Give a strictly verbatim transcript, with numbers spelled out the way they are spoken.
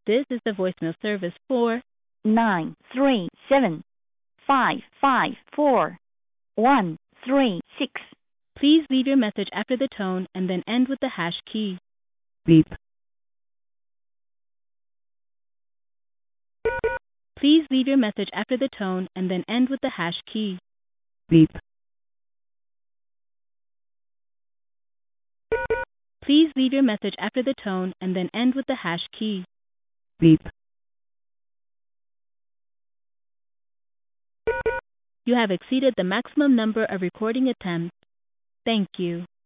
This is the voicemail service for nine three seven five five four one three six. Please leave your message after the tone and then end with the hash key. Beep. Please leave your message after the tone and then end with the hash key. Beep. Please leave your message after the tone and then end with the hash key. Beep. You have exceeded the maximum number of recording attempts. Thank you.